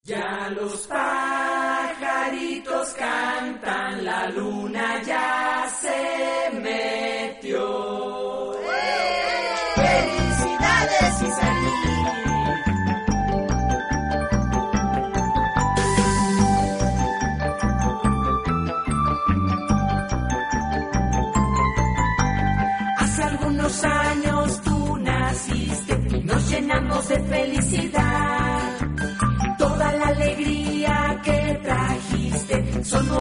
Ya los pajaritos cantan, la luna ya se metió. ¡Felicidades, Isaí! Hace algunos años tú naciste y nos llenamos de felicidad. Toda la alegría que trajiste son